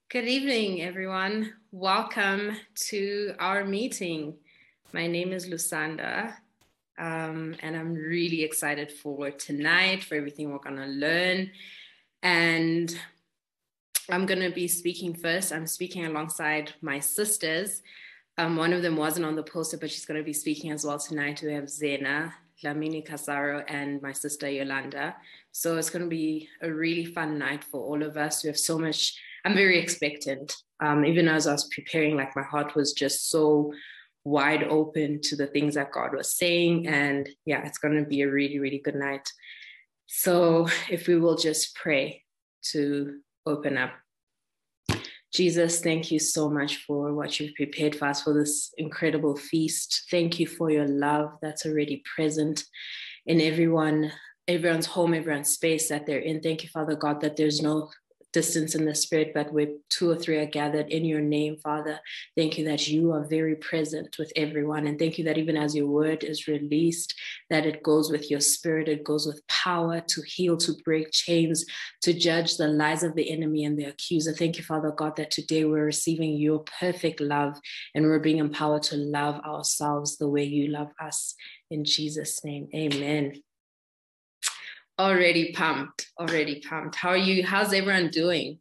Good evening, everyone. Welcome to our meeting. My name is Lusanda, and I'm really excited for tonight, for everything we're going to learn. And I'm going to be speaking first. I'm speaking alongside my sisters. One of them wasn't on the poster, but she's going to be speaking as well tonight. We have Zena, Lamini Casaro, and my sister Yolanda. So it's going to be a really fun night for all of us. We have so much. I'm very expectant. Even as I was preparing, like my heart was just so wide open to the things that God was saying. And yeah, it's going to be a really, really good night. So if we will just pray to open up. Jesus, thank you so much for what you've prepared for us for this incredible feast. Thank you for your love that's already present in everyone's home, everyone's space that they're in. Thank you, Father God, that there's no distance in the spirit, but where two or three are gathered in your name, Father. Thank you that you are very present with everyone. And thank you that even as your word is released, that it goes with your spirit, it goes with power to heal, to break chains, to judge the lies of the enemy and the accuser. Thank you, Father God, that today we're receiving your perfect love and we're being empowered to love ourselves the way you love us. In Jesus' name, amen. Already pumped. How are you? How's everyone doing?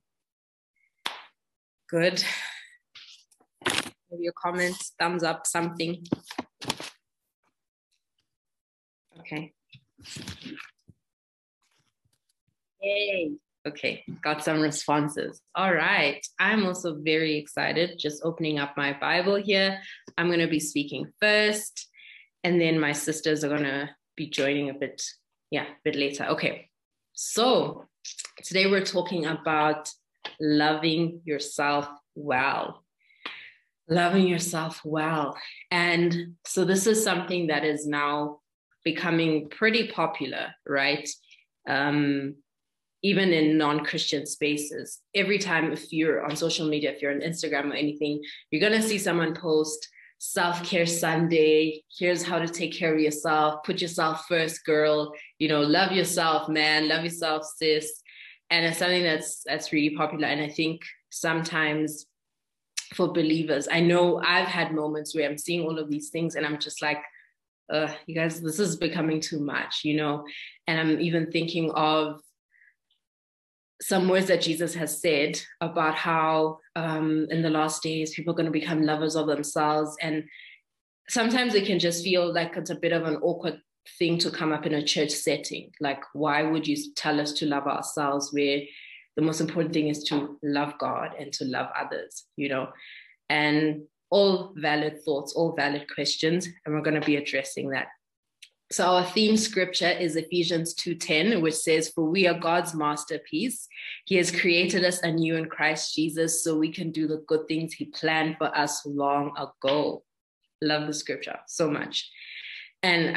Good. Maybe your comments, thumbs up, something. Okay. Yay. Okay, got some responses. All right. I'm also very excited. Just opening up my Bible here. I'm going to be speaking first, and then my sisters are going to be joining a bit later. Okay, so today we're talking about loving yourself well. Loving yourself well. And so this is something that is now becoming pretty popular, right? Even in non-Christian spaces. Every time if you're on social media, if you're on Instagram or anything, you're going to see someone post Self-Care Sunday. Here's how to take care of yourself. Put yourself first, girl. Love yourself, man. Love yourself, sis. And it's something that's really popular. And I think sometimes for believers, I know I've had moments where I'm seeing all of these things and I'm just like, you guys, this is becoming too much, And I'm even thinking of some words that Jesus has said about how in the last days, people are going to become lovers of themselves. And sometimes it can just feel like it's a bit of an awkward thing to come up in a church setting. Like, why would you tell us to love ourselves where the most important thing is to love God and to love others, And all valid thoughts, all valid questions. And we're going to be addressing that. So our theme scripture is Ephesians 2:10, which says, "For we are God's masterpiece. He has created us anew in Christ Jesus so we can do the good things he planned for us long ago." Love the scripture so much. And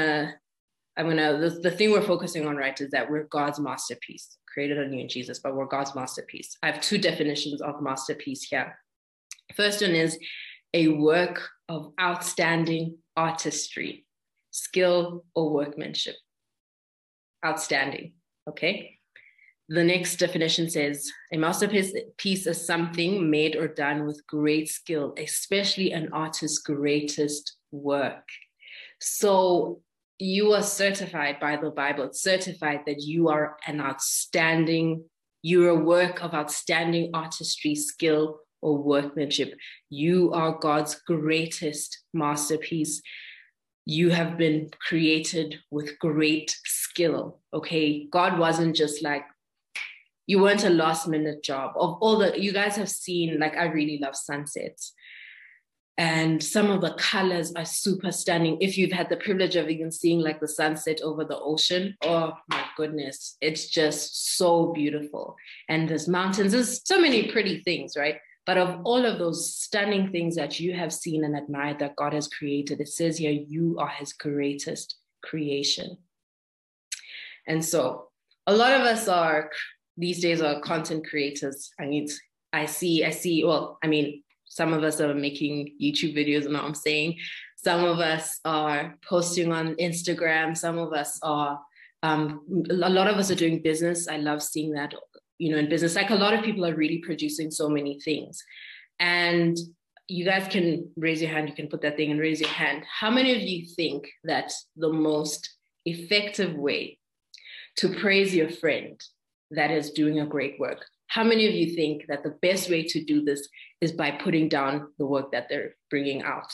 the thing we're focusing on, right, is that we're God's masterpiece, created anew in Jesus, but we're God's masterpiece. I have two definitions of masterpiece here. First one is a work of outstanding artistry, skill or workmanship. Outstanding, okay? The next definition says, a masterpiece is something made or done with great skill, especially an artist's greatest work. So you are certified by the Bible. It's certified that you are you're a work of outstanding artistry, skill, or workmanship. You are God's greatest masterpiece. You have been created with great skill, okay? God wasn't just like, you weren't a last minute job. Of all you guys have seen, like, I really love sunsets. And some of the colors are super stunning. If you've had the privilege of even seeing like the sunset over the ocean, oh my goodness, it's just so beautiful. And there's mountains, there's so many pretty things, right? But of all of those stunning things that you have seen and admired that God has created, it says here, you are his greatest creation. And so a lot of us these days are content creators. I see, some of us are making YouTube videos, you know what I'm saying? Some of us are posting on Instagram. Some of us are, a lot of us are doing business. I love seeing that. in business. Like a lot of people are really producing so many things. And you guys can raise your hand. You can put that thing and raise your hand. How many of you think that the most effective way to praise your friend that is doing a great work, how many of you think that the best way to do this is by putting down the work that they're bringing out?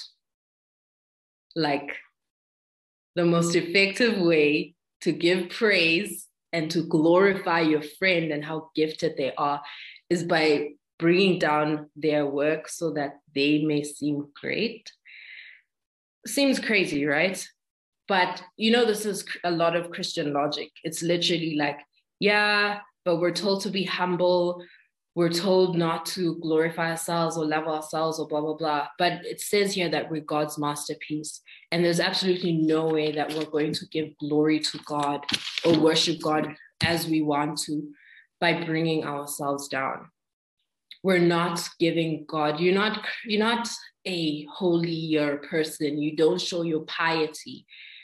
Like, the most effective way to give praise and to glorify your friend and how gifted they are is by bringing down their work so that they may seem great. Seems crazy, right? But this is a lot of Christian logic. It's literally like, yeah, but we're told to be humble. We're told not to glorify ourselves or love ourselves or blah, blah, blah. But it says here that we're God's masterpiece. And there's absolutely no way that we're going to give glory to God or worship God as we want to by bringing ourselves down. We're not giving God, you're not a holier person. You don't show your piety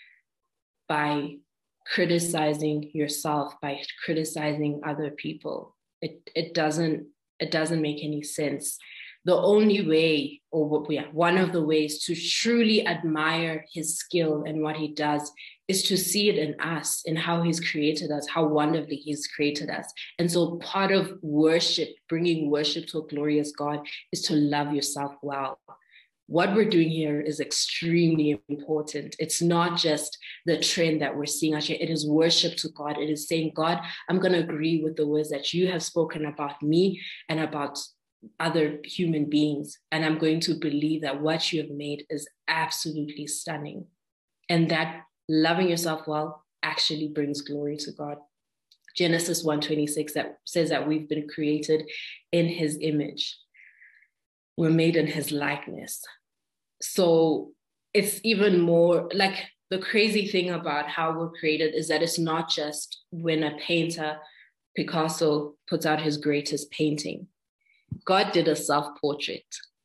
by criticizing yourself, by criticizing other people. It doesn't make any sense. The only way, one of the ways to truly admire his skill and what he does is to see it in us, in how he's created us, how wonderfully he's created us. And so part of worship, bringing worship to a glorious God, is to love yourself well. What we're doing here is extremely important. It's not just the trend that we're seeing out here. It is worship to God. It is saying, God, I'm going to agree with the words that you have spoken about me and about other human beings. And I'm going to believe that what you have made is absolutely stunning. And that loving yourself well actually brings glory to God. Genesis 1:26 that says that we've been created in his image. We're made in his likeness. So it's even more like the crazy thing about how we're created is that it's not just when a painter, Picasso, puts out his greatest painting. God did a self-portrait.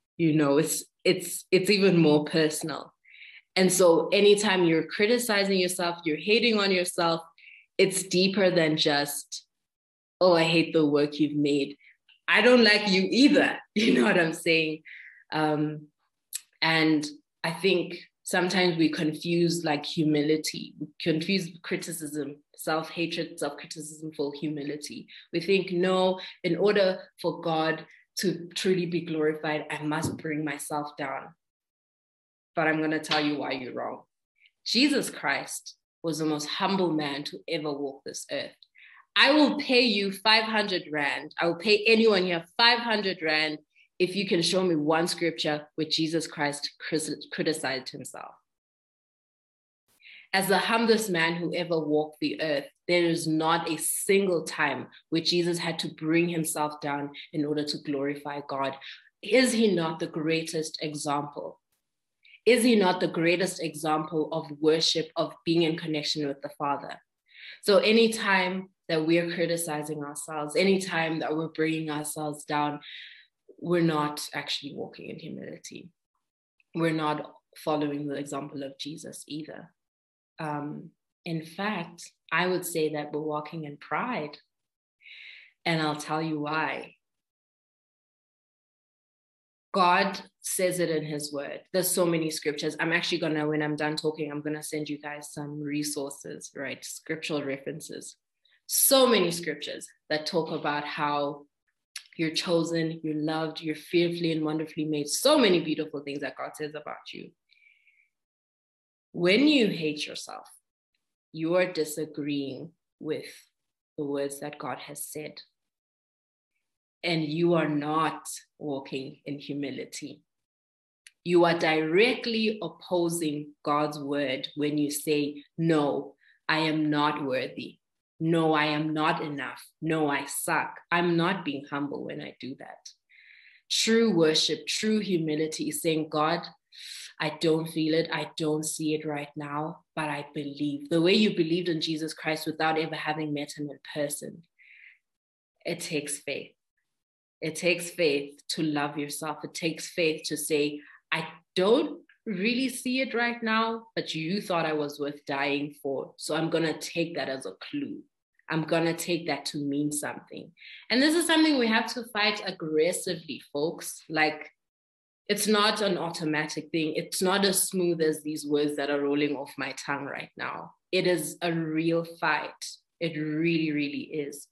It's even more personal. And so anytime you're criticizing yourself, you're hating on yourself, it's deeper than just, oh, I hate the work you've made. I don't like you either. You know what I'm saying? And I think sometimes we confuse like humility, we confuse criticism, self-hatred, self-criticism for humility. We think, no, in order for God to truly be glorified, I must bring myself down. But I'm going to tell you why you're wrong. Jesus Christ was the most humble man to ever walk this earth. I will pay you 500 Rand. I will pay anyone here 500 Rand if you can show me one scripture where Jesus Christ criticized himself. As the humblest man who ever walked the earth, there is not a single time where Jesus had to bring himself down in order to glorify God. Is he not the greatest example? Is he not the greatest example of worship, of being in connection with the Father? So anytime that we're criticizing ourselves, anytime that we're bringing ourselves down, we're not actually walking in humility. We're not following the example of Jesus either. In fact, I would say that we're walking in pride. And I'll tell you why. God says it in his word. There's so many scriptures. I'm actually gonna, when I'm done talking, I'm gonna send you guys some resources, right? Scriptural references. So many scriptures that talk about how you're chosen, you're loved, you're fearfully and wonderfully made. So many beautiful things that God says about you. When you hate yourself, you are disagreeing with the words that God has said. And you are not walking in humility. You are directly opposing God's word when you say, no, I am not worthy. No, I am not enough. No, I suck. I'm not being humble when I do that. True worship, true humility is saying, God, I don't feel it. I don't see it right now, but I believe. The way you believed in Jesus Christ without ever having met him in person, it takes faith. It takes faith to love yourself. It takes faith to say, I don't really see it right now, but you thought I was worth dying for. So I'm going to take that as a clue. I'm going to take that to mean something. And this is something we have to fight aggressively, folks. Like, it's not an automatic thing. It's not as smooth as these words that are rolling off my tongue right now. It is a real fight. It really, really is.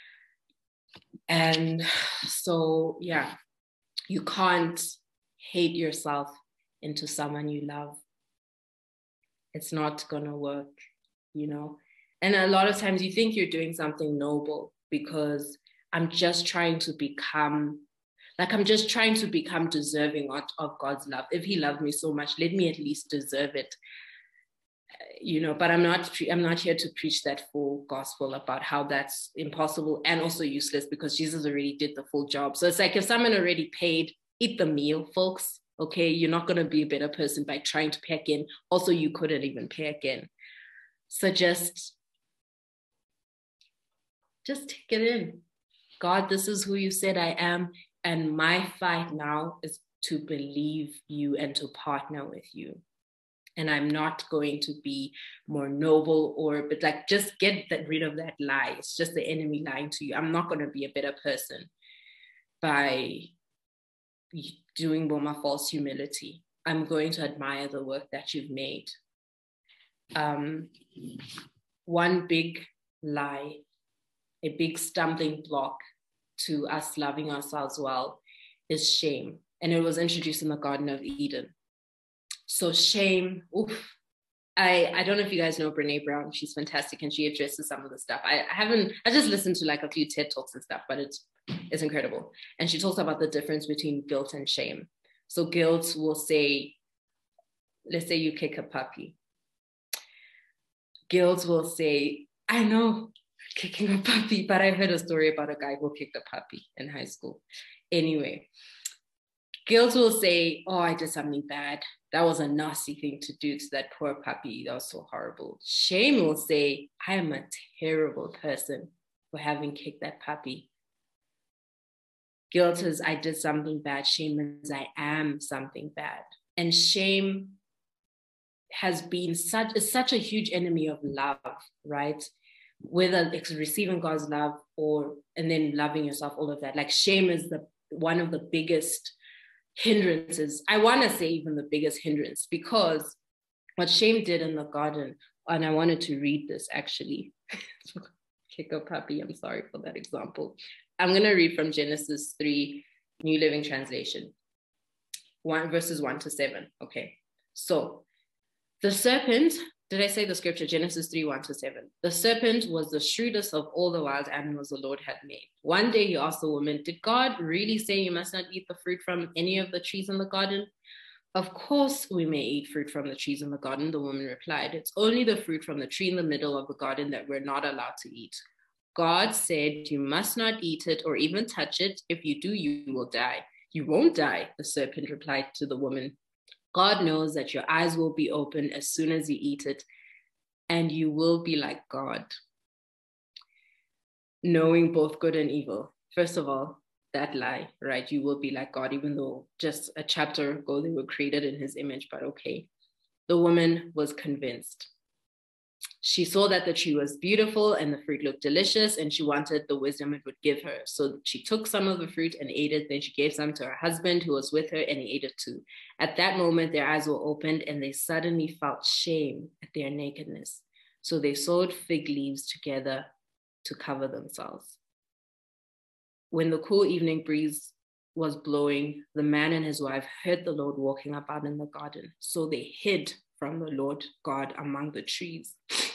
And so, yeah, you can't hate yourself into someone you love. It's not going to work, you know? And a lot of times you think you're doing something noble because I'm just trying to become deserving of God's love. If he loved me so much, let me at least deserve it. You know, but I'm not here to preach that full gospel about how that's impossible and also useless, because Jesus already did the full job. So it's like, if someone already paid, eat the meal, folks. Okay, you're not going to be a better person by trying to pay again. Also, you couldn't even pay again. So just take it in. God, this is who you said I am. And my fight now is to believe you and to partner with you. And I'm not going to be more noble but like, just get rid of that lie. It's just the enemy lying to you. I'm not going to be a better person by doing more false humility. I'm going to admire the work that you've made. One big lie, a big stumbling block to us loving ourselves well, is shame. And it was introduced in the Garden of Eden. So shame, I don't know if you guys know Brené Brown. She's fantastic, and she addresses some of the stuff. I just listened to like a few TED Talks and stuff, but it's incredible. And she talks about the difference between guilt and shame. So guilt will say, let's say you kick a puppy. Guilt will say, I know, kicking a puppy, but I heard a story about a guy who kicked a puppy in high school. Anyway, guilt will say, oh, I did something bad. That was a nasty thing to do to that poor puppy. That was so horrible. Shame will say, I am a terrible person for having kicked that puppy. Guilt is, I did something bad. Shame is, I am something bad. And shame has been such a huge enemy of love, right? Whether it's receiving God's love and then loving yourself, all of that. Like, shame is one of the biggest hindrances. I want to say even the biggest hindrance, because what shame did in the garden, and I wanted to read this actually. Kick a puppy, I'm sorry for that example. I'm going to read from Genesis 3, New Living Translation, verses 1 to 7. Okay, so the serpent, did I say the scripture? Genesis 3, 1 to 7. The serpent was the shrewdest of all the wild animals the Lord had made. One day he asked the woman, did God really say you must not eat the fruit from any of the trees in the garden? Of course we may eat fruit from the trees in the garden, the woman replied. It's only the fruit from the tree in the middle of the garden that we're not allowed to eat. God said you must not eat it or even touch it. If you do, you will die. You won't die, the serpent replied to the woman. God knows that your eyes will be open as soon as you eat it, and you will be like God, knowing both good and evil. First of all, that lie, right? You will be like God, even though just a chapter ago they were created in his image, but okay. The woman was convinced. She saw that the tree was beautiful and the fruit looked delicious, and she wanted the wisdom it would give her. So she took some of the fruit and ate it. Then she gave some to her husband who was with her, and he ate it too. At that moment, their eyes were opened and they suddenly felt shame at their nakedness. So they sewed fig leaves together to cover themselves. When the cool evening breeze was blowing, the man and his wife heard the Lord walking about in the garden. So they hid from the Lord God among the trees.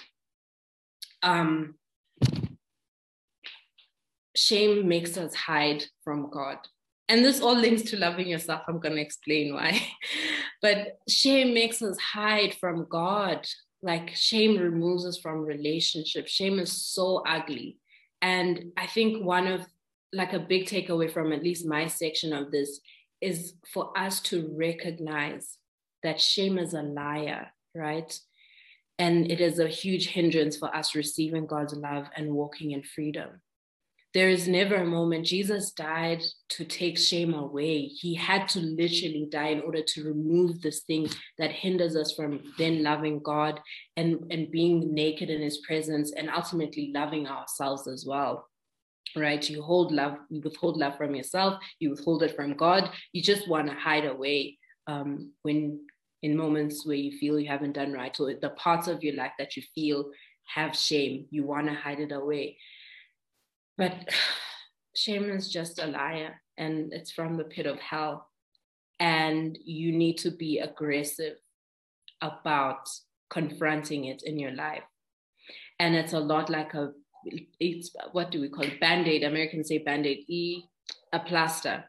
Shame makes us hide from God. And this all links to loving yourself. I'm going to explain why. But shame makes us hide from God. Like, shame removes us from relationships. Shame is so ugly. And I think one of, like, a big takeaway from at least my section of this is for us to recognize that shame is a liar, right? And it is a huge hindrance for us receiving God's love and walking in freedom. there is never a moment. Jesus died to take shame away. He had to literally die in order to remove this thing that hinders us from then loving God and being naked in his presence, and ultimately loving ourselves as well. Right? You withhold love from yourself, you withhold it from God. You just want to hide away when in moments where you feel you haven't done right, or the parts of your life that you feel have shame, you want to hide it away. But shame is just a liar, and it's from the pit of hell. And you need to be aggressive about confronting it in your life. And it's a lot like it's what do we call it? Band-Aid. Americans say Band-Aid, a plaster.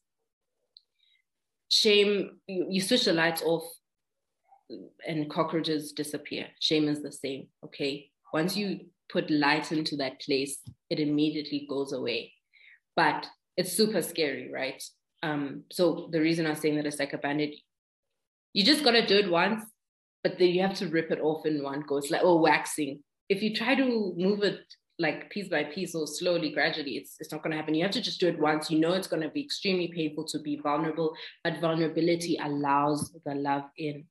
Shame, you switch the lights off and cockroaches disappear. Shame is the same, okay? Once you put light into that place, it immediately goes away. But it's super scary, right? So the reason I was saying that it's like a Band-Aid, you just got to do it once, but then you have to rip it off in one go. It's like, waxing. If you try to move it like piece by piece or slowly, gradually, it's not going to happen. You have to just do it once. You know it's going to be extremely painful to be vulnerable, but vulnerability allows the love in.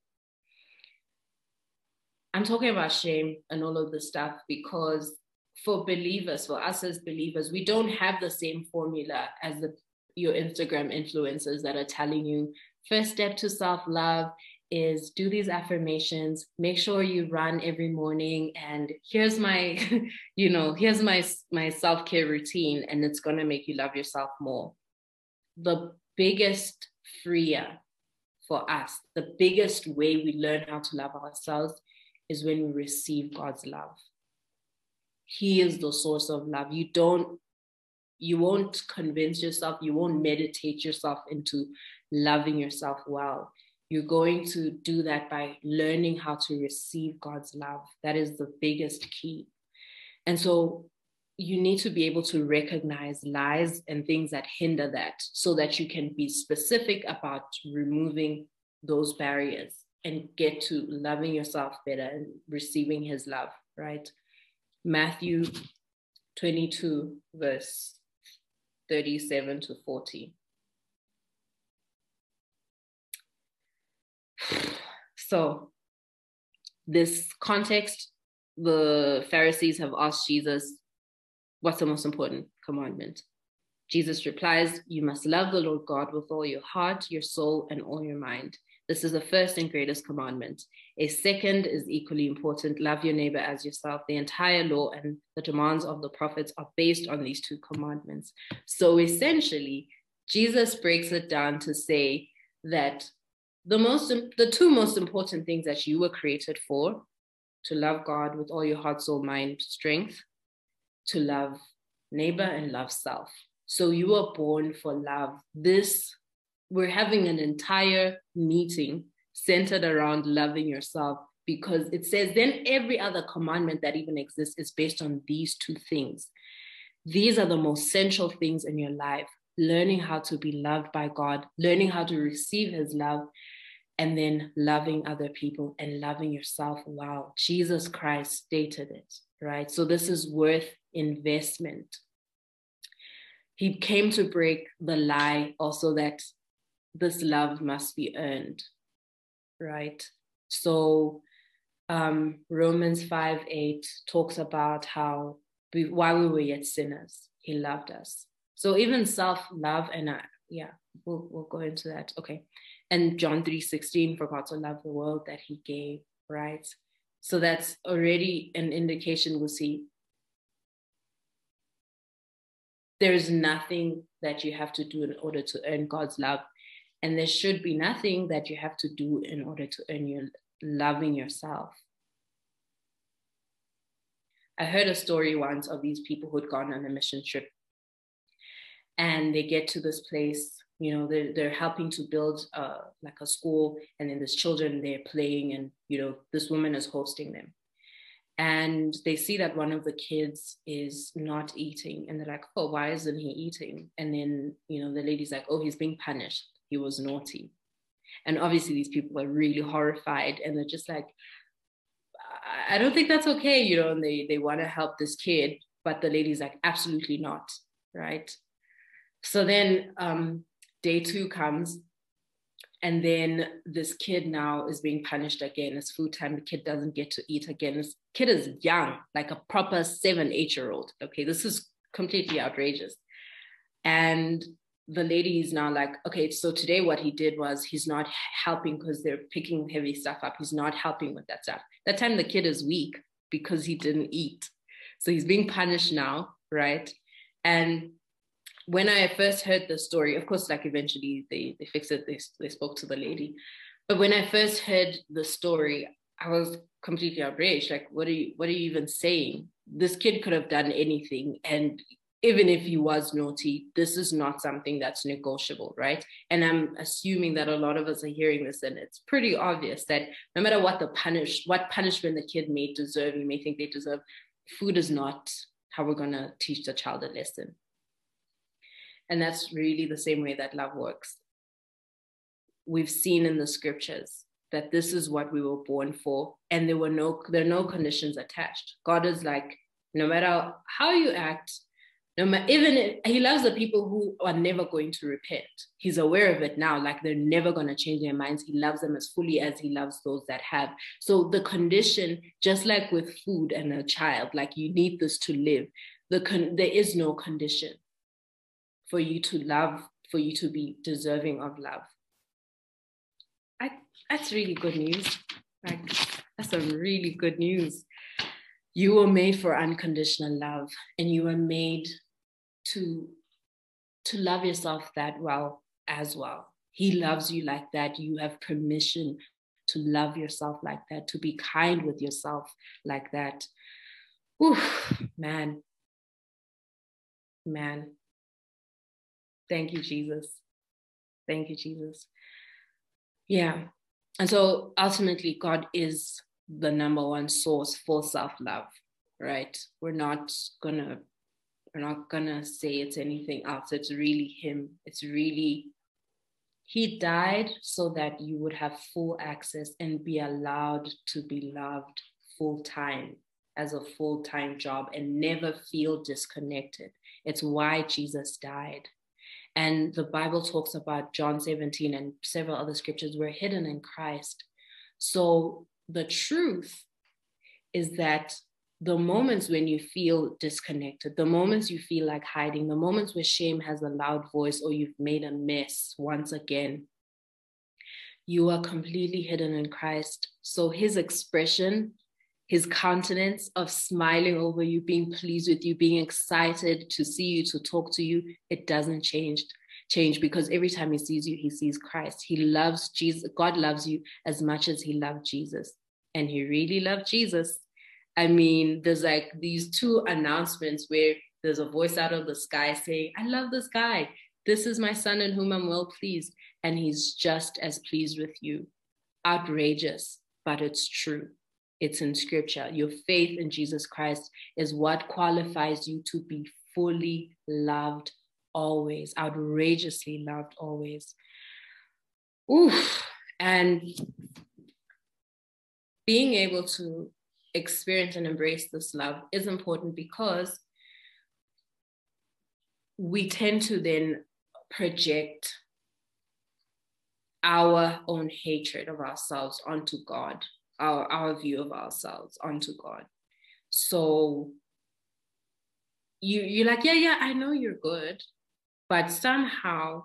I'm talking about shame and all of this stuff because for believers, for us as believers, we don't have the same formula as your Instagram influencers that are telling you first step to self-love is do these affirmations, make sure you run every morning, and here's my, here's my self-care routine, and it's going to make you love yourself more. The biggest freer for us, the biggest way we learn how to love ourselves is when we receive God's love. He is the source of love. You won't convince yourself, you won't meditate yourself into loving yourself well. You're going to do that by learning how to receive God's love. That is the biggest key. And so you need to be able to recognize lies and things that hinder that so that you can be specific about removing those barriers and get to loving yourself better and receiving his love, right? Matthew 22, verse 37 to 40. So this context, the Pharisees have asked Jesus, what's the most important commandment? Jesus replies, you must love the Lord God with all your heart, your soul, and all your mind. This is the first and greatest commandment. A second is equally important. Love your neighbor as yourself. The entire law and the demands of the prophets are based on these two commandments. So essentially, Jesus breaks it down to say that the two most important things that you were created for, to love God with all your heart, soul, mind, strength, to love neighbor and love self. So you were born for love. We're having an entire meeting centered around loving yourself because it says then every other commandment that even exists is based on these two things. These are the most central things in your life. Learning how to be loved by God, learning how to receive his love, and then loving other people and loving yourself. Wow, Jesus Christ stated it, right? So this is worth investment. He came to break the lie also that this love must be earned, right? So Romans 5:8 talks about how while we were yet sinners, he loved us. So even self-love, and we'll go into that. Okay. And John 3:16, for God to love the world that he gave, right? So that's already an indication. We'll see. There's nothing that you have to do in order to earn God's love. And there should be nothing that you have to do in order to earn your loving yourself. I heard a story once of these people who'd gone on a mission trip. And they get to this place, they're helping to build like a school. And then there's children, they're playing, and, this woman is hosting them. And they see that one of the kids is not eating. And they're like, oh, why isn't he eating? And then, the lady's like, oh, he's being punished. He was naughty. And obviously these people are really horrified. And they're just like, I don't think that's okay, and they want to help this kid. But the lady's like, absolutely not, right? So then day 2 comes, and then this kid now is being punished again. It's food time. The kid doesn't get to eat again. This kid is young, like a proper 7-8-year-old. Okay, this is completely outrageous. And the lady is now like, okay, so today what he did was he's not helping because they're picking heavy stuff up. He's not helping with that stuff. That time the kid is weak because he didn't eat. So he's being punished now, right? And when I first heard the story, of course, like eventually they fixed it, they spoke to the lady. But when I first heard the story, I was completely outraged. Like, what are you even saying? This kid could have done anything. And even if he was naughty, this is not something that's negotiable, right? And I'm assuming that a lot of us are hearing this, and it's pretty obvious that no matter what what punishment the kid may deserve, you may think they deserve, food is not how we're going to teach the child a lesson. And that's really the same way that love works. We've seen in the scriptures that this is what we were born for, and there are no conditions attached. God is like, no matter how you act, even if he loves the people who are never going to repent. He's aware of it now, like they're never going to change their minds. He loves them as fully as he loves those that have. So the condition, just like with food and a child, like you need this to live, there is no condition for you to love, for you to be deserving of love. That's really good news. Like, that's some really good news. You were made for unconditional love, and you were made to love yourself that well as well. He loves you like that. You have permission to love yourself like that, to be kind with yourself like that. Oof, man. Thank you, Jesus. Thank you, Jesus. Yeah. And so ultimately, God is the number one source for self-love, right? We're not gonna say it's anything else. It's really him. It's really, he died so that you would have full access and be allowed to be loved full-time, as a full-time job, and never feel disconnected. It's why Jesus died. And the Bible talks about John 17 and several other scriptures were hidden in Christ. So the truth is that the moments when you feel disconnected, the moments you feel like hiding, the moments where shame has a loud voice or you've made a mess once again, you are completely hidden in Christ. So his expression, his countenance of smiling over you, being pleased with you, being excited to see you, to talk to you, it doesn't change because every time he sees you, he sees Christ. He loves Jesus. God loves you as much as he loved Jesus. And he really loved Jesus. I mean, there's like these 2 announcements where there's a voice out of the sky saying, I love this guy. This is my son in whom I'm well pleased. And he's just as pleased with you. Outrageous, but it's true. It's in scripture. Your faith in Jesus Christ is what qualifies you to be fully loved always, outrageously loved always. Oof. And being able to experience and embrace this love is important because we tend to then project our own hatred of ourselves onto God. Our view of ourselves onto God. So you're like, yeah, I know you're good, but somehow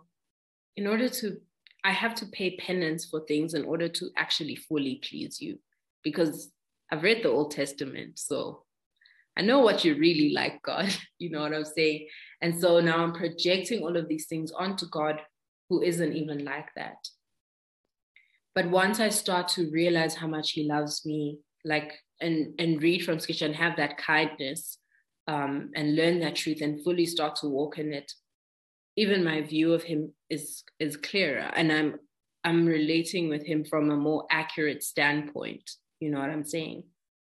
I have to pay penance for things in order to actually fully please you, because I've read the Old Testament, so I know what you really like, God. You know what I'm saying? And so now I'm projecting all of these things onto God, who isn't even like that. But once I start to realize how much he loves me, like, and read from scripture and have that kindness, and learn that truth and fully start to walk in it, even my view of him is clearer, and I'm relating with him from a more accurate standpoint. You know what I'm saying?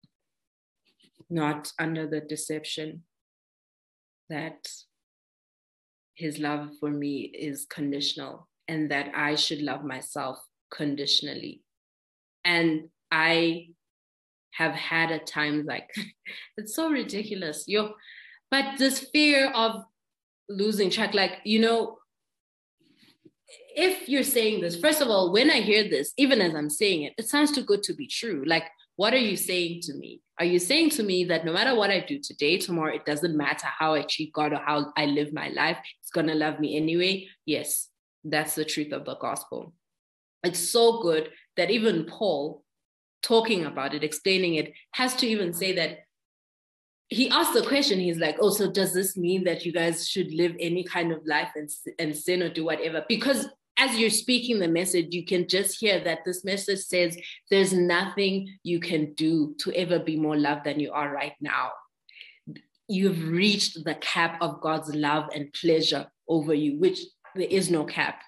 Not under the deception that his love for me is conditional and that I should love myself conditionally. And I have had at times like, it's so ridiculous. But this fear of losing track, like, you know, if you're saying this, first of all, when I hear this, even as I'm saying it, it sounds too good to be true. Like, what are you saying to me? Are you saying to me that no matter what I do today, tomorrow, it doesn't matter how I treat God or how I live my life, it's going to love me anyway? Yes, that's the truth of the gospel. It's so good that even Paul, talking about it, explaining it, has to even say that he asked the question. He's like, oh, so does this mean that you guys should live any kind of life and sin or do whatever? Because as you're speaking the message, you can just hear that this message says there's nothing you can do to ever be more loved than you are right now. You've reached the cap of God's love and pleasure over you, which there is no cap.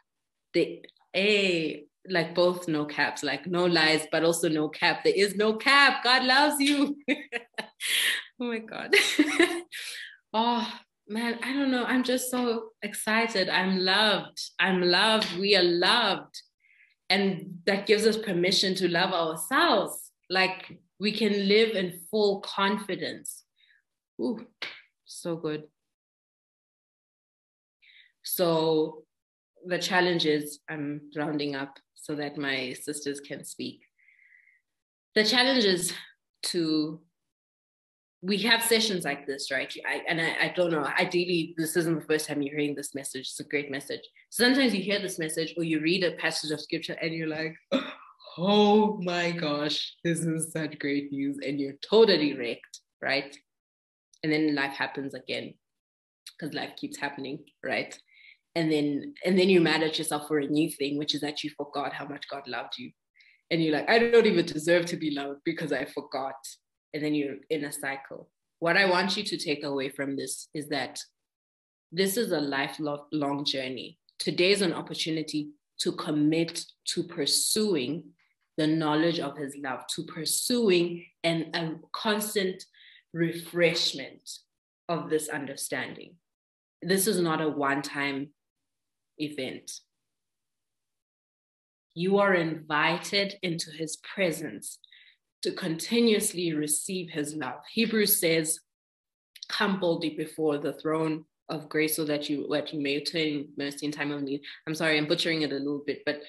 Like both no caps, like no lies, but also no cap. There is no cap. God loves you. Oh my God. Oh man, I don't know. I'm just so excited. I'm loved. I'm loved. We are loved. And that gives us permission to love ourselves. Like we can live in full confidence. Ooh, so good. So the challenge is, I'm rounding up so that my sisters can speak. The challenge is we have sessions like this, right? I don't know, ideally, this isn't the first time you're hearing this message. It's a great message. Sometimes you hear this message or you read a passage of scripture and you're like, oh my gosh, this is such great news. And you're totally wrecked, right? And then life happens again because life keeps happening, right? And then you're mad at yourself for a new thing, which is that you forgot how much God loved you. And you're like, I don't even deserve to be loved because I forgot. And then you're in a cycle. What I want you to take away from this is that this is a lifelong journey. Today's an opportunity to commit to pursuing the knowledge of his love, to pursuing a constant refreshment of this understanding. This is not a one-time event. You are invited into his presence to continuously receive his love. Hebrews says, come boldly before the throne of grace so that you may obtain mercy in time of need. I'm sorry, I'm butchering it a little bit, but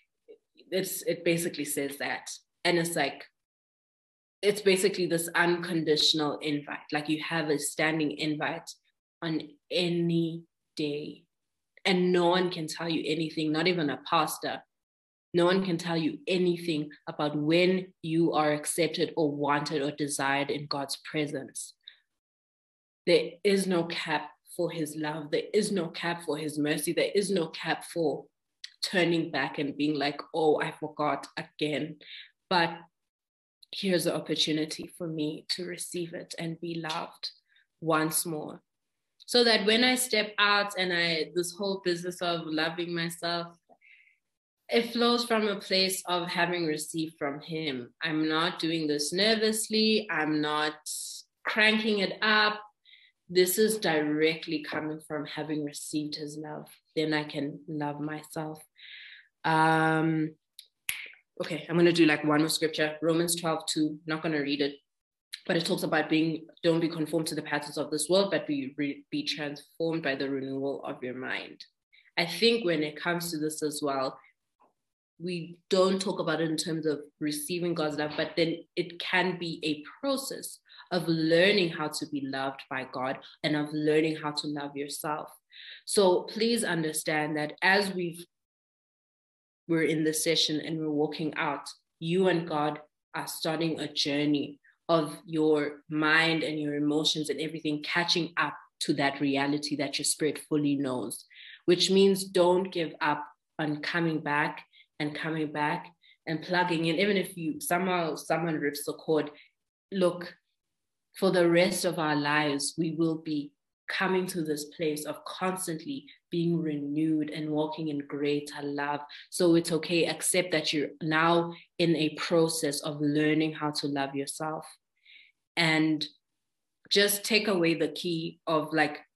it basically says that. And it's like, it's basically this unconditional invite. Like you have a standing invite on any day. And no one can tell you anything, not even a pastor. No one can tell you anything about when you are accepted or wanted or desired in God's presence. There is no cap for his love. There is no cap for his mercy. There is no cap for turning back and being like, oh, I forgot again. But here's an opportunity for me to receive it and be loved once more. So that when I step out and this whole business of loving myself, it flows from a place of having received from him. I'm not doing this nervously. I'm not cranking it up. This is directly coming from having received his love. Then I can love myself. Okay, I'm going to do like one more scripture. Romans 12:2. Not going to read it. But it talks about don't be conformed to the patterns of this world, but be transformed by the renewal of your mind. I think when it comes to this as well, we don't talk about it in terms of receiving God's love, but then it can be a process of learning how to be loved by God and of learning how to love yourself. So please understand that as we're in this session and we're walking out, you and God are starting a journey of your mind and your emotions and everything catching up to that reality that your spirit fully knows, which means don't give up on coming back and plugging in. Even if someone rips the cord, look, for the rest of our lives, we will be coming to this place of constantly being renewed and walking in greater love. So it's okay, accept that you're now in a process of learning how to love yourself. And just take away the key of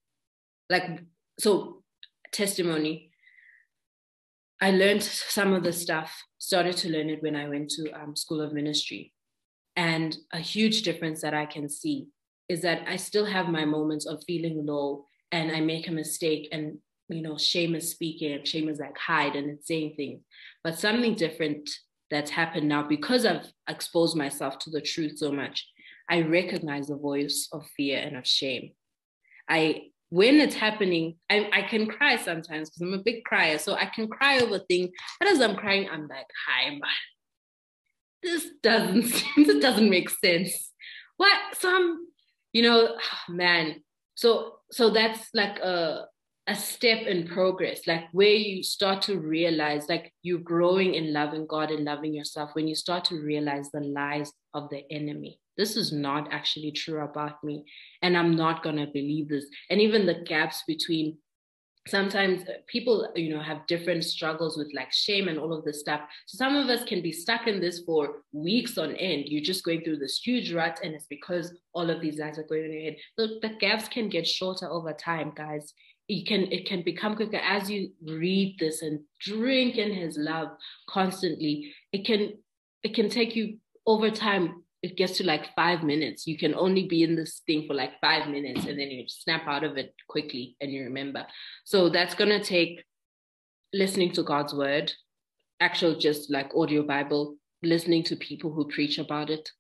so testimony. I learned some of the stuff, started to learn it when I went to School of Ministry. And a huge difference that I can see is that I still have my moments of feeling low and I make a mistake and, shame is speaking and shame is like hide and it's saying things. But something different that's happened now because I've exposed myself to the truth so much, I recognize the voice of fear and of shame. When it's happening, I can cry sometimes because I'm a big crier. So I can cry over things. And as I'm crying, I'm like, hi, man. This doesn't make sense. What? Man. So that's like a step in progress, like where you start to realize, like you're growing in loving God and loving yourself when you start to realize the lies of the enemy. This is not actually true about me, and I'm not going to believe this. And even the gaps between, sometimes people, have different struggles with like shame and all of this stuff. So some of us can be stuck in this for weeks on end. You're just going through this huge rut, and it's because all of these lies are going on in your head. So the gaps can get shorter over time, guys. It can become quicker as you read this and drink in his love constantly. It can take you over time. It gets to like 5 minutes. You can only be in this thing for like 5 minutes and then you snap out of it quickly and you remember. So that's going to take listening to God's word, actual just like audio Bible, listening to people who preach about it,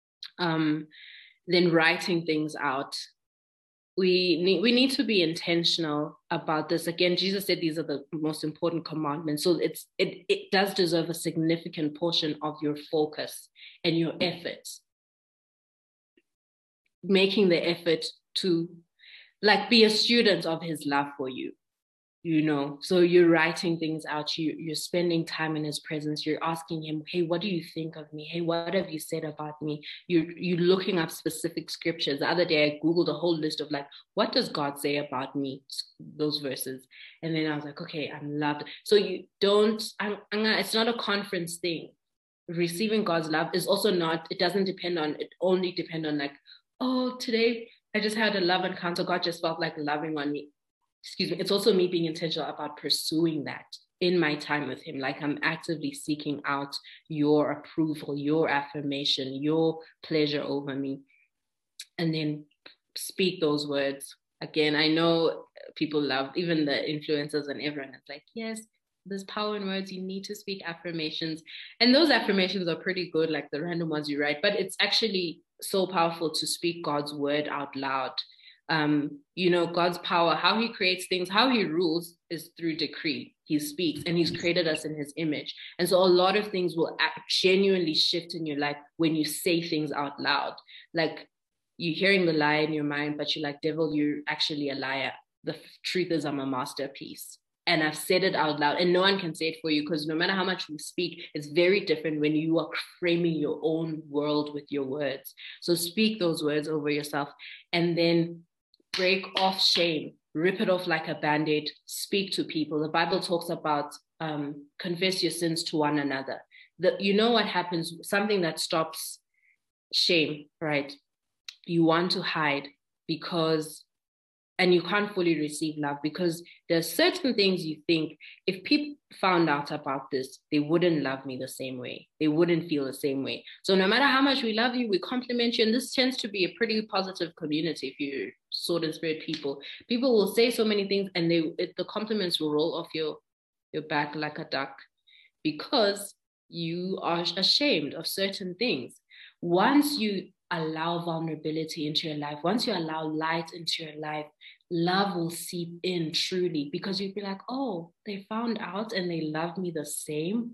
then writing things out. We need to be intentional about this. Again, Jesus said these are the most important commandments. So it does deserve a significant portion of your focus and your efforts. Making the effort to like be a student of his love for you. So you're writing things out, you're spending time in his presence, you're asking him, hey, what do you think of me? Hey, what have you said about me? You're looking up specific scriptures. The other day I Googled a whole list of like, what does God say about me? Those verses. And then I was like, okay, I'm loved. So you don't, it's not a conference thing. Receiving God's love is also not, it only depend on like, oh, today I just had a love encounter. God just felt like loving on me. It's also me being intentional about pursuing that in my time with him. Like I'm actively seeking out your approval, your affirmation, your pleasure over me. And then speak those words. Again, I know people love, even the influencers and everyone is like, yes, there's power in words. You need to speak affirmations. And those affirmations are pretty good, like the random ones you write, but it's actually so powerful to speak God's word out loud. God's power, how he creates things, how he rules is through decree. He speaks and he's created us in his image. And so a lot of things will genuinely shift in your life when you say things out loud. Like you're hearing the lie in your mind, but you're like, devil, you're actually a liar. The truth is I'm a masterpiece. And I've said it out loud and no one can say it for you, because no matter how much we speak, it's very different when you are framing your own world with your words. So speak those words over yourself and then break off shame, rip it off like a Band-Aid, speak to people. The Bible talks about confess your sins to one another. What happens, something that stops shame, right? You want to hide and you can't fully receive love because there's certain things you think if people found out about this, they wouldn't love me the same way. They wouldn't feel the same way. So no matter how much we love you, we compliment you. And this tends to be a pretty positive community. If you're sword and spirit people will say so many things and the compliments will roll off your back like a duck because you are ashamed of certain things. Once you allow vulnerability into your life, once you allow light into your life, love will seep in truly, because you'd be like, oh, they found out and they love me the same.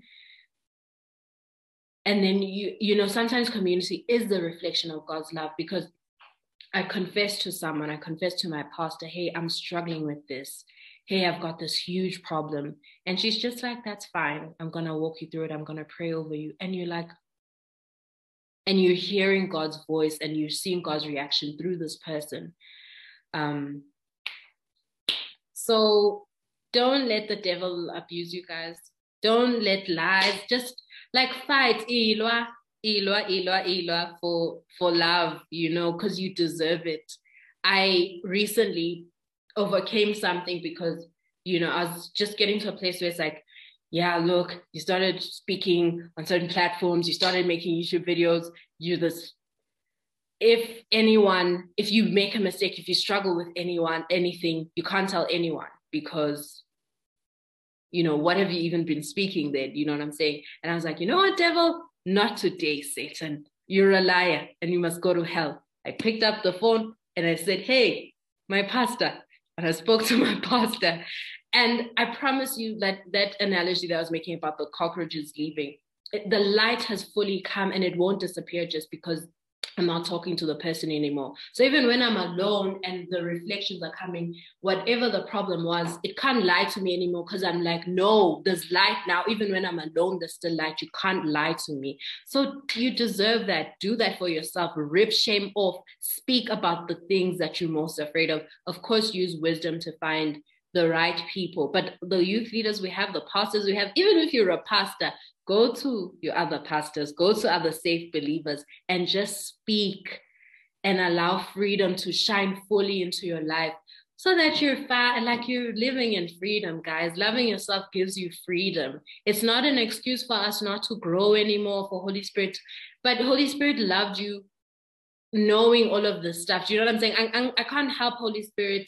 And then sometimes community is the reflection of God's love, because I confess to someone, I confess to my pastor, hey, I'm struggling with this. Hey, I've got this huge problem. And she's just like, that's fine. I'm going to walk you through it. I'm going to pray over you. And you're like, and you're hearing God's voice and you're seeing God's reaction through this person. So don't let the devil abuse you, guys. Don't let lies, just like fight for love, because you deserve it. I recently overcame something because, I was just getting to a place where it's like, yeah, look, you started speaking on certain platforms, you started making YouTube videos, you're this if you make a mistake, if you struggle with anything, you can't tell anyone because, what have you even been speaking then? You know what I'm saying? And I was like, you know what, devil? Not today, Satan. You're a liar and you must go to hell. I picked up the phone and I said, hey, my pastor. And I spoke to my pastor. And I promise you that analogy that I was making about the cockroaches leaving, the light has fully come and it won't disappear just because I'm not talking to the person anymore. So even when I'm alone and the reflections are coming, whatever the problem was, it can't lie to me anymore because I'm like, no, there's light now. Even when I'm alone, there's still light. You can't lie to me. So you deserve that. Do that for yourself. Rip shame off. Speak about the things that you're most afraid of. Of course, use wisdom to find the right people. But the youth leaders we have, the pastors we have, even if you're a pastor, go to your other pastors, go to other safe believers and just speak and allow freedom to shine fully into your life so that you're living in freedom, guys. Loving yourself gives you freedom. It's not an excuse for us not to grow anymore, for Holy Spirit, but Holy Spirit loved you knowing all of this stuff. Do you know what I'm saying? I can't help Holy Spirit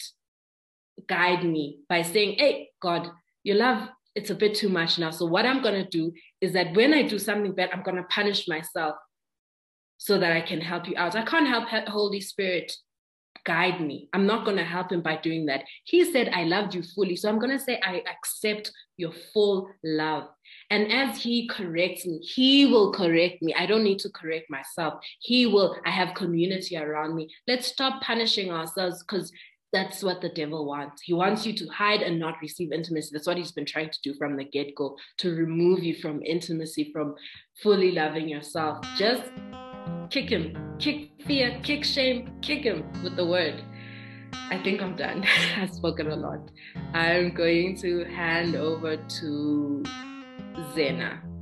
guide me by saying, hey, God, your love, it's a bit too much now. So what I'm going to do is that when I do something bad, I'm going to punish myself so that I can help you out. I can't help Holy Spirit guide me. I'm not going to help him by doing that. He said, I loved you fully. So I'm going to say, I accept your full love. And as he corrects me, he will correct me. I don't need to correct myself. He will. I have community around me. Let's stop punishing ourselves because that's what the devil wants. He wants you to hide and not receive intimacy. That's what he's been trying to do from the get-go, to remove you from intimacy, from fully loving yourself. Just kick him, kick fear, kick shame, kick him with the word. I think I'm done. I've spoken a lot. I'm going to hand over to Zena.